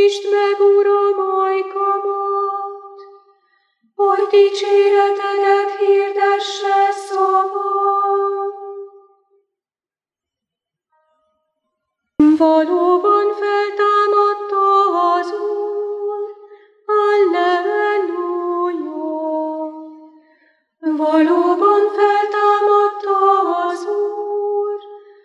Szólítsd meg, Uram, ajkamat, hogy dicséretedet hirdesse szavam. Valóban feltámadta az Úr, halleluja! Valóban feltámadta az Úr,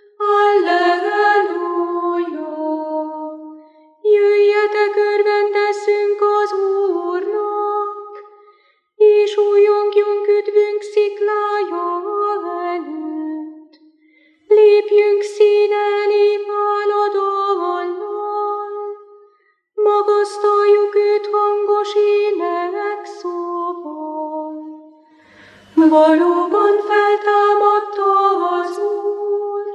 halleluja! Jöjjetek, örvendezzünk az Úrnak, és újjongjunk üdvünk sziklája előtt. Lépjünk színe elé váladallal, magasztaljuk őt hangos ének szóval. Valóban feltámadta az Úr,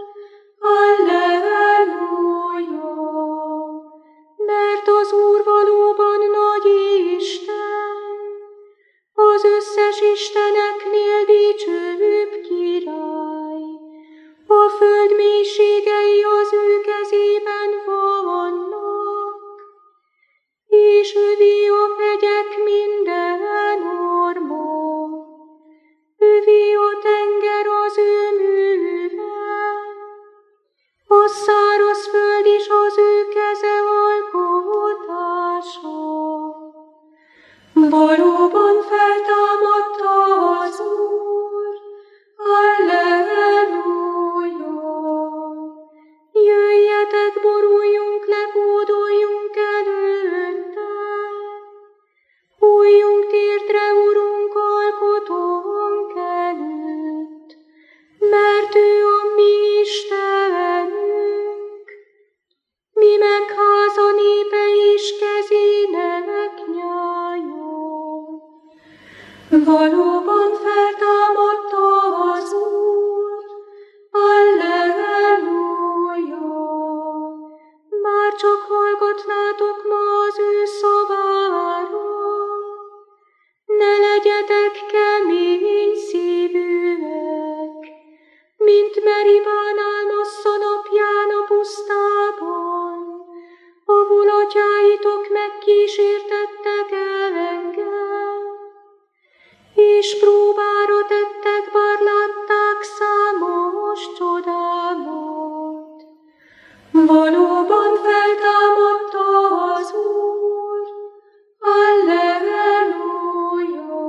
halleluja! Mert az Úr valóban nagy Isten, az összes isteneknél dicsőbb király. A föld mélységei az ő kezében vannak, és övé a hegyek minden orma. Övé a tenger az ő műve, a száraz föld is az ő keze alkotása. Valóban feltámadta az Úr, halleluja! Jöjjetek, boruljunk le, hódoljunk előtte, hulljunk térdre, Urunk, alkotónk előtt, mert ő a mi Istenünk, mi meg háza népe és kezének nyája. Valóban feltámadta az Úr, halleluja! Már csak hallgatnátok ma az ő szavára, ne legyetek kemény szívűek, mint Meribánál Massza napján a pusztában, ahol atyáitok megkísértettek engem, és próbára tettek, bár látták számos csodámat. Valóban feltámadta az Úr, halleluja!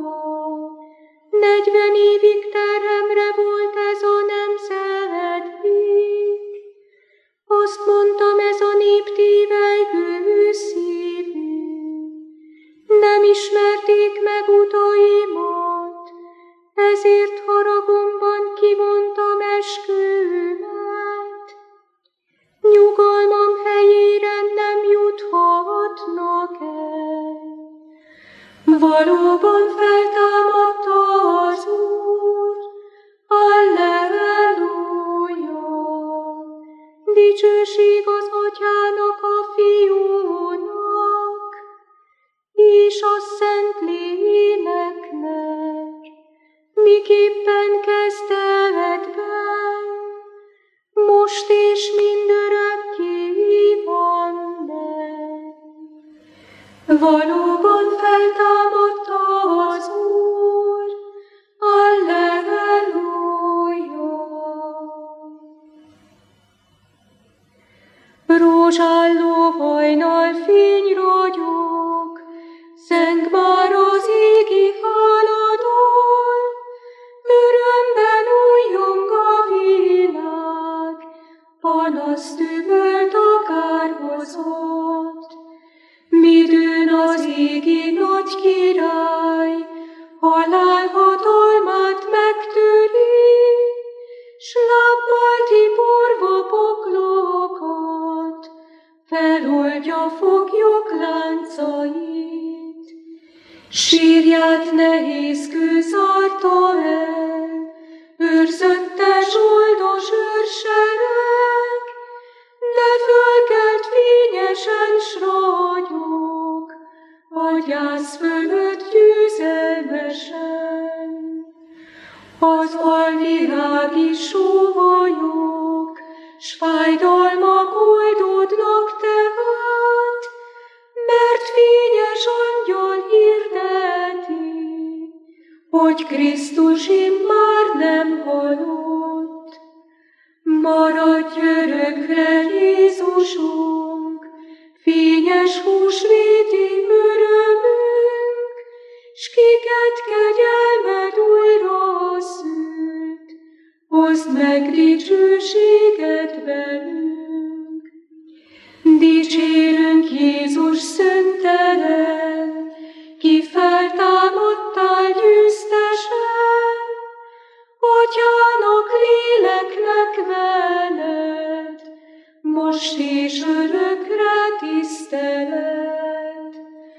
40 évig terhemre volt ez a nemzedék, azt mondtam, ez a nép tévelygő szívű. Nem ismerték meg utaimat, ezért haragomban kivontam eskümet. Nyugalmam helyére nem juthatnak el. Valóban feltámadta az Úr, halleluja! Dicsőség az Atyának, a Fiúnak, és a Szent Léleknek, miképpen kezdetben, most és mindörökké vannak. Valóban feltámadta az Úr, halleluja! Rózsálló hajnal fény ragyog, zeng már az égi haladón, örömben újjong a világ, panaszt üvölt a kárhozat. Midőn az égi nagy király, halál hatalmát megtöri, s lábbal tiporva poklokat, feloldja foglyok láncait. Sírját nehéz kő zárta el, őrzöttes oldos őrsereg, de fölkelt fényesen s ragyog, a gyász fölött győzelmesen. Az alvilág is sóvajog, s fájdalmak oldódnak tehát, hogy Krisztus immár nem halott. Maradj örökre, Jézusunk, fényes húsvéti örömünk, s kiket kegyelmed újra szült, hozd meg dicsőséget velünk. Dicsérünk Jézus szöntelen, ki feltámadtál győztesen, Atyának, léleknek veled, most és örökre tisztelet.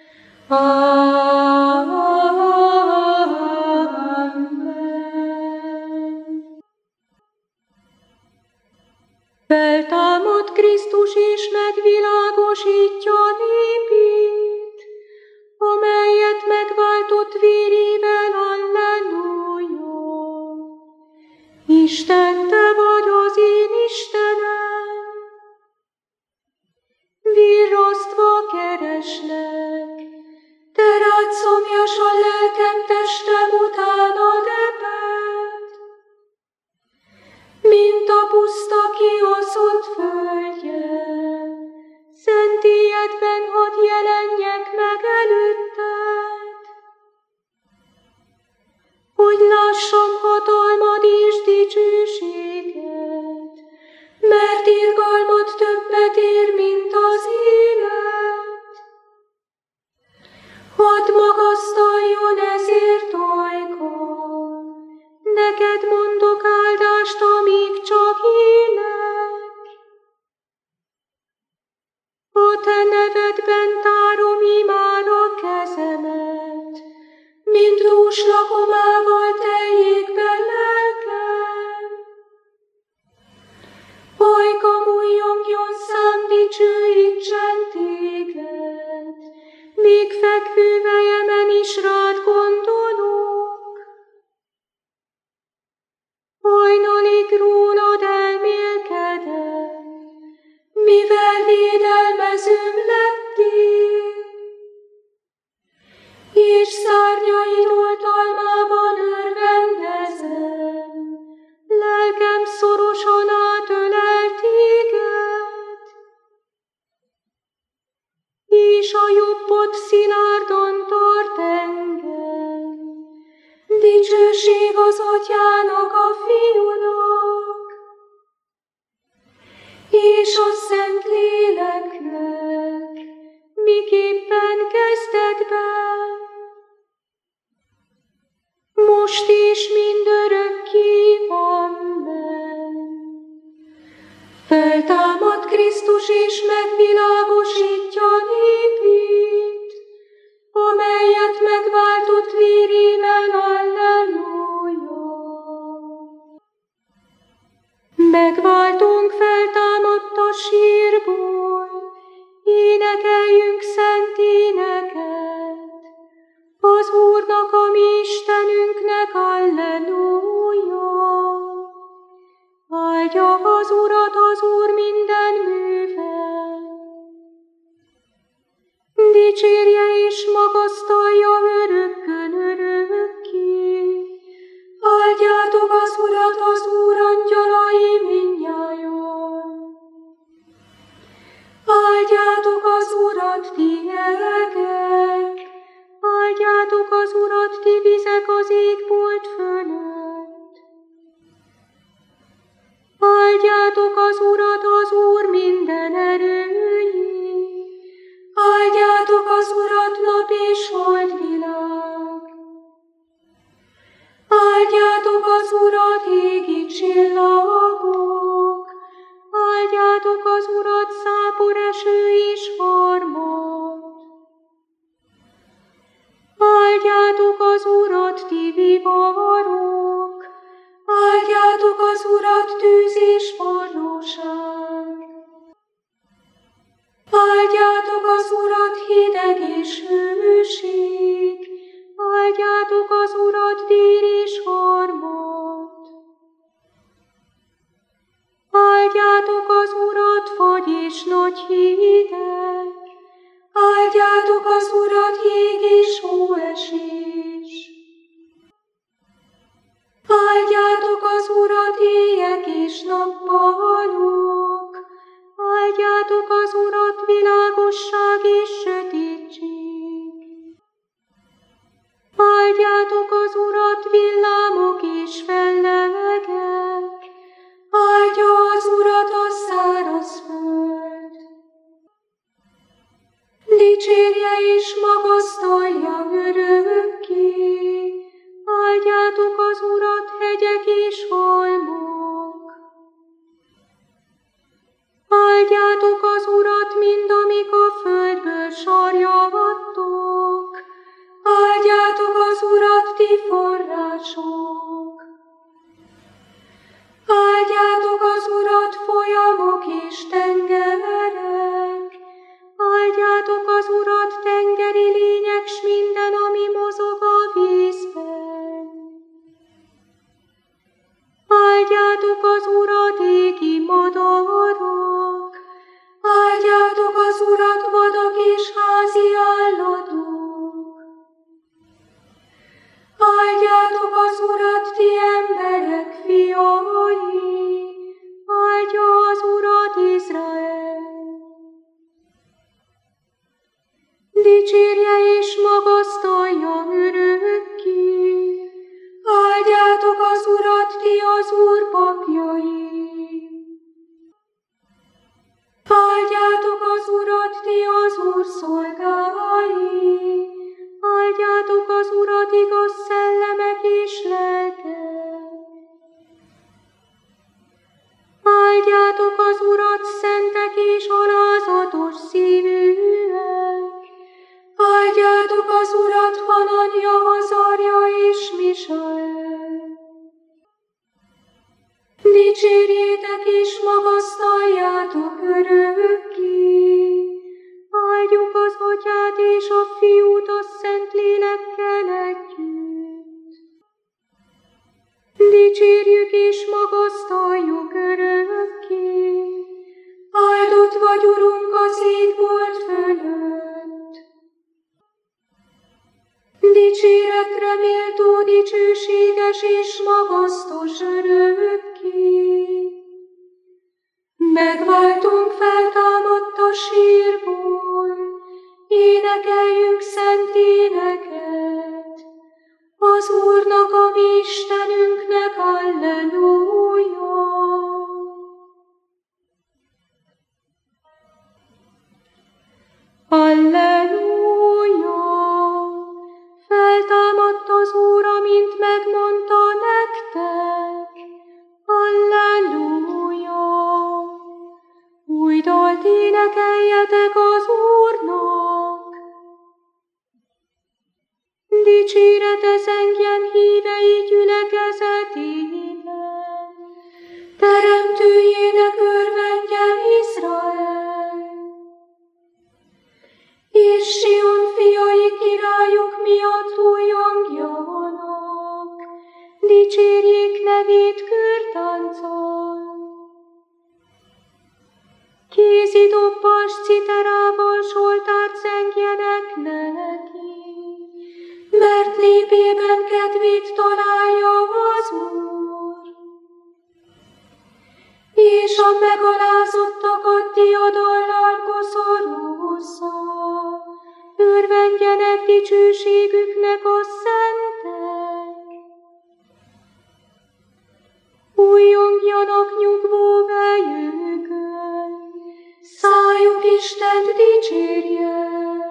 Amen. Feltámad Krisztus és megvilágosítja népét, amelyet megváltott vérével, alleluja. Isten, te vagy az én Istenem, virrasztva kereslek, te rád szomjas a lelkem, testem utánad ebed. Mint a puszta kioszott földje, szentélyedben hadd jelenjek meg előtted, hogy lássam hatalmad és dicsőséged, mert irgalmad többet ér, mint az élet. Hadd magasztaljon ezért ajkam, neked mondok áldást, amíg csak élek. A te nevedben tárom imár a kezemet, mint dús lakomával teljék be lelkem. Ajkam újjongjon szám, dicsőítsen téged, míg fekvő vejemen is rád gondolok. Hajnalig rólad elmélkedek, mivel védelmezőm lettél, és szárnyaid oltalmában örvendezem, lelkem szorosan átölel téged, és a jobbod szilárdan tart engem. Dicsőség az Atyának, a Fiúnak, és a Szent Léleknek, miképpen kezdetben, most és mindörökké. Amen. Feltámad Krisztus és megvilágosítja népét, amelyet megváltott vérével, alleluja. Megváltunk feltámadt a sírból, énekeljünk szent éneket, az Úrnak, a mi Istenünknek, alleluja. Áldja az Urat az Úr minden műve, dicsérje és magasztalja örökkön örökké. Áldjátok az Urat, az Úr angyalai mindnyájan. Áldjátok az Urat, ti elegek, áldjátok az Urat, ti vizek az égbolt fölött. Áldjátok az Urat, az Úr minden erői, áldjátok az Urat, nap és holdvilág. Áldjátok az Urat, égi csillagok, áldjátok az Urat, szápor eső és harmad. Áldjátok az Urat, ti viharok, áldjátok az Urat, tűz és forróság. Áldjátok az Urat, hideg és hőség, áldjátok az Urat, dél és harmad. Áldjátok az Urat, fagy és nagy hideg, áldjátok az Urat, jég és hóesés. Dicsérje és magasztalja örökké, áldjátok az Urat, hegyek és halmok. Áldjátok az Urat, mind amik a földből sarjadtok. Áldjátok az Urat, ti források. Áldjátok az Urat, folyamok és tengerek. Áldjátok az Urat, tengeri lények, s minden, ami mozog a vízben. Áldjátok az Urat, égi madarak. Áldjátok az Urat, vadak és házi állatok. Áldjátok az Urat, ti emberek fiai. Áldja az Urat Izrael. Dicsérje és magasztalja örökké. Áldjátok az Urat, ti az Úr papjai. Áldjátok az Urat, ti az Úr szolgái. Áldjátok az Urat, igaz szellemek és lelkek. Áldjátok az Urat, szentek és alázatos szívűek. Áldjátok az Urat, Hananja, Azarja és Misael. Dicsérjétek és magasztaljátok örökké. Áldjuk az Atyát és a Fiút a Szentlélekkel együtt. Dicsérjük és magasztaljuk örökké. Áldott vagy, Urunk, az égbolt fölött. Dicséretre méltó, dicsőséges és magasztos örökké. Megváltunk feltámadt a sírból, énekeljük szent éneket. Az Úrnak, a mi Istenünknek, halleluja! Halleluja! Feltámadt az Úr, amint megmondta nektek. Halleluja! Új dalt énekeljetek az Úrnak. Dicsérete zengjen hívei gyülekezetében. Teremtőjének örvendjen Izrael. És Sion fiai királyuk miatt újongjanak. Dicsérjék nevét körtánccal. Kézi dobbas citerával zsoltárt zengjenek neki, mert népében kedvét találja az Úr. És a megalázottakat diadallal koszorúzza, örvendjenek dicsőségüknek a szentek. Újjongjanak nyugvó vejükön, szájuk Istent dicsérje.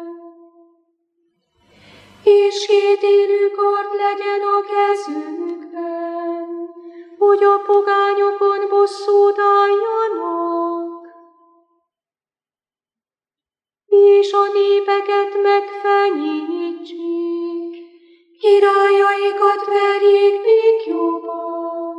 És kétélű kard legyen a kezükben, hogy a pogányokon bosszút álljanak. És a népeket megfenyítsék, királyaikat verjék békjóban.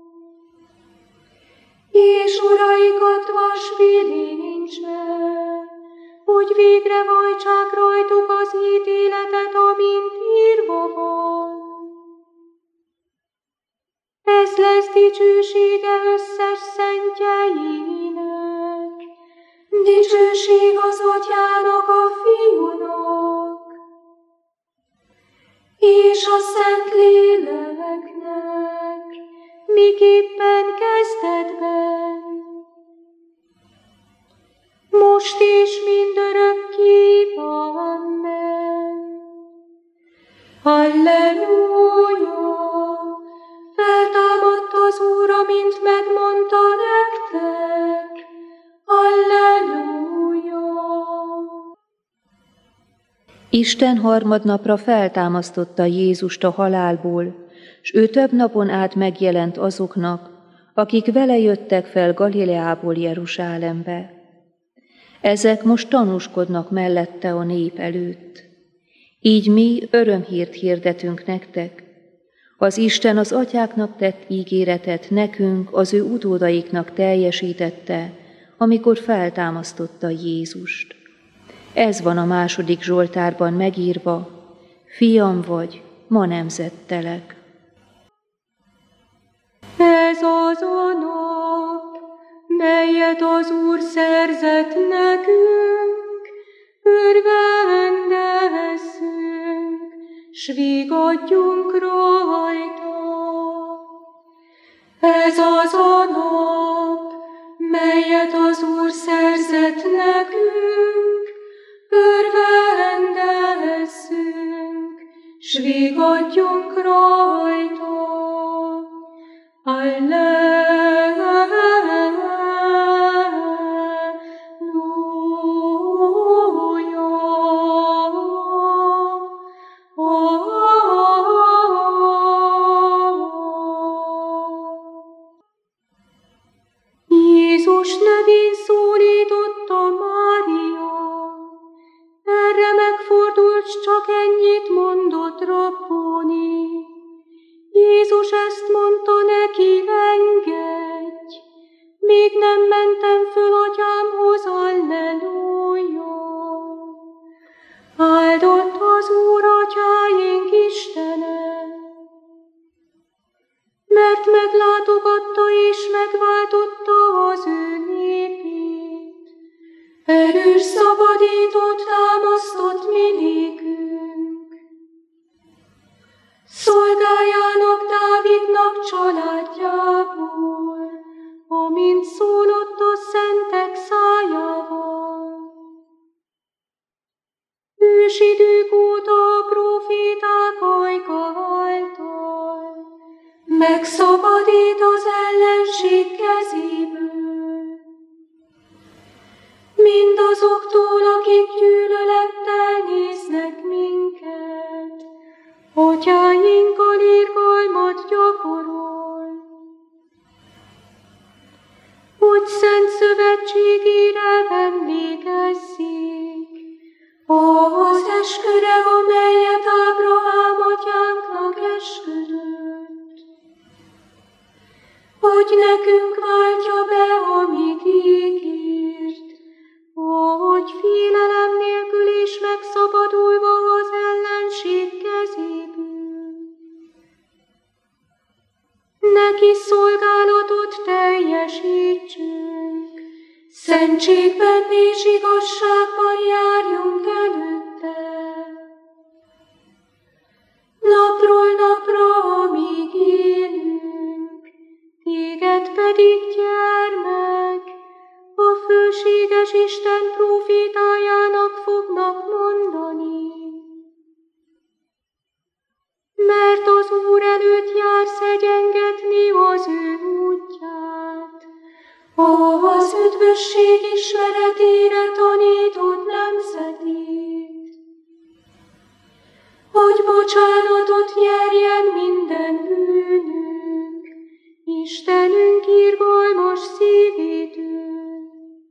És uraikat vasbilincsbe, hogy végre vajtsák rajtuk az ítéletet, amint írva van. Ez lesz dicsősége összes szentjeinek, dicsőség az Atyának, a Fiúnak, és a Szentléleknek, miképpen kezdetben, most és mindörökké. Amen. Halleluja! Feltámadt az Úr, amint megmondta nektek. Halleluja! Isten harmadnapra feltámasztotta Jézust a halálból, s ő több napon át megjelent azoknak, akik vele jöttek fel Galileából Jeruzsálembe. Ezek most tanúskodnak mellette a nép előtt. Így mi örömhírt hirdetünk nektek. Az Isten az atyáknak tett ígéretet nekünk, az ő utódaiknak teljesítette, amikor feltámasztotta Jézust. Ez van a 2. Zsoltárban megírva: Fiam vagy, ma nemzettelek. Ez az a nap, melyet az Úr szerzett nekünk, örvendezzünk, s vigadjunk rajta. Ez az a nap, melyet az Úr szerzett nekünk, örvendezzünk, s vigadjunk rajta. Jézus nevén szólította Mária, erre megfordult, s csak ennyit mondott: Rabboni. Jézus ezt mondta neki: engedj, még nem mentem föl atyámhoz, alleluja. Áldott az Úr atyáink Istene, mert meglátogatta és megváltotta az ő népét. Erős szabadítót támasztott mi nékünk, szolgájának Dávidnak családjából, amint szólott a szentek szájával. Ősidők óta a próféták ajka által megszabadít az ellenség kezéből, mindazoktól, akik gyűlölettel néznek minket, atyáinkkal irgalmat gyakorol. Hogy szent szövetségére emlékezzék, az esküre, amelyet Ábrahám atyánknak esküdött, hogy nekünk váltja be, amit ígért, hogy félelem nélkül is megszabadulva az ellenség kezéből. Neki szolgálatot teljesítsünk, szentségben és igazságban járjunk előtte. Napról napra, amíg élünk, téged pedig, gyermek, a fölséges Isten prófétájának fognak mondani. Mert az Úr előtt jársz egyengetni az ő útját, az üdvösség ismeretére tanítod nemzetét, hogy bocsánatot nyerjen minden bűnünk, Istenünk irgalmas szívétől,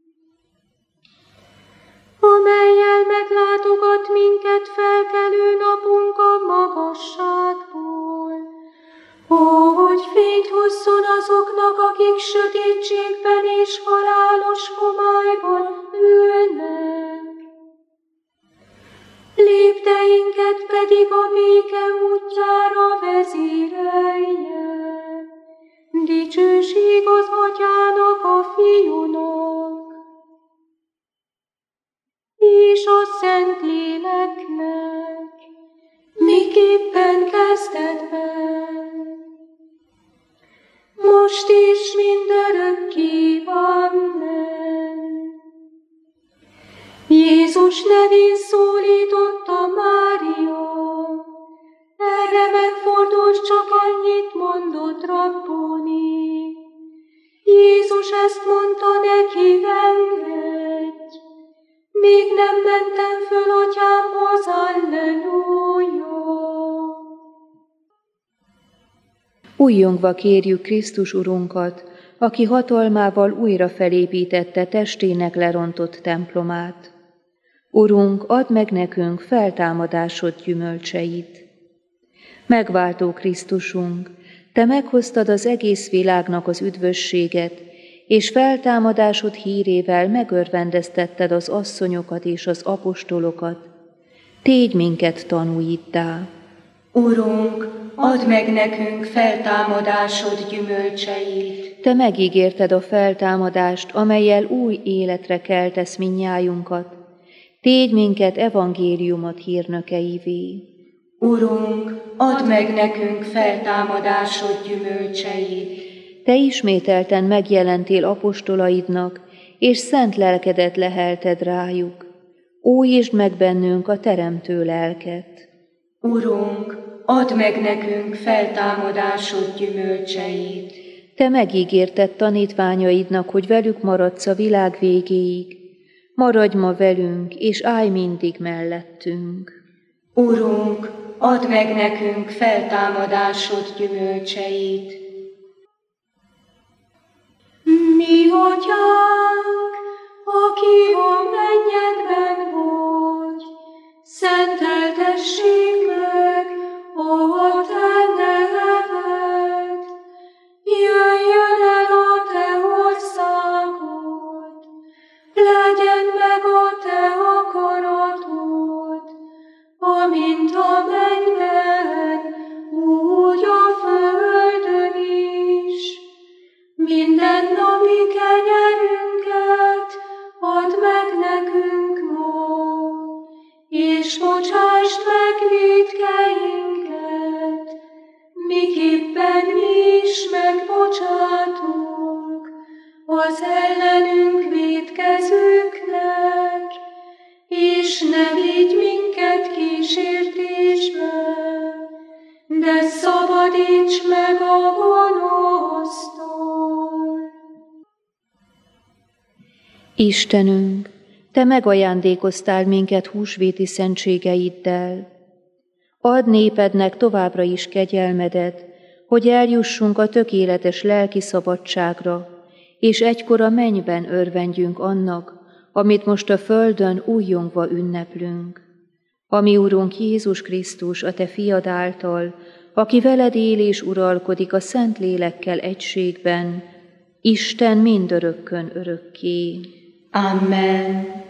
amellyel meglátogat minket felkelő napunk a magasságból, hogy fényt hozzon azoknak, akik sötétségben és halálos homályban ülnek. Lépteinket pedig a béke útjára vezérelje. Dicsőség az Atyának, a Fiúnak és a Szentléleknek, miképpen kezdetben, most is mindörökké. Amen. Jézus nevén szólította Mária, erre megfordult, csak ennyit mondott: Rabboni. Jézus ezt mondta neki: engedj, még nem mentem föl atyámhoz, alleluja. Újjongva kérjük Krisztus Urunkat, aki hatalmával újra felépítette testének lerontott templomát. Urunk, add meg nekünk feltámadásod gyümölcseit. Megváltó Krisztusunk, Te meghoztad az egész világnak az üdvösséget, és feltámadásod hírével megörvendeztetted az asszonyokat és az apostolokat. Tégy minket tanúittá. Urunk, add meg nekünk feltámadásod gyümölcseit. Te megígérted a feltámadást, amellyel új életre keltesz minnyájunkat. Tégy minket evangéliumot hírnökeivé. Urunk, add meg nekünk feltámadásod gyümölcseit. Te ismételten megjelentél apostolaidnak, és szent lelkedet lehelted rájuk. Újítsd meg bennünk a teremtő lelket. Urunk, add meg nekünk feltámadásod gyümölcseit. Te megígérted tanítványaidnak, hogy velük maradsz a világ végéig. Maradj ma velünk, és állj mindig mellettünk. Urunk, add meg nekünk feltámadásod gyümölcseit. Mi atyánk, aki a mennyekben vagy, szenteltessék meg a te neved. Jöjjön el a te országod, legyen meg a te akaratod, amint a mennyben, úgy a földön is. Minden napi kenyerünket add meg nekünk ma, és bocsásd meg vétkeinket, miképpen mi is megbocsátunk az ellenünk vétkezőknek, és ne vigy minket kísértésbe, de szabadíts meg a gonosztól. Istenünk, Te megajándékoztál minket húsvéti szentségeiddel. Add népednek továbbra is kegyelmedet, hogy eljussunk a tökéletes lelki szabadságra, és egykor a mennyben örvendjünk annak, amit most a földön újjongva ünneplünk. A mi Urunk Jézus Krisztus, a Te fiad által, aki veled él és uralkodik a Szent Lélekkel egységben, Isten mindörökkön örökké. Amen.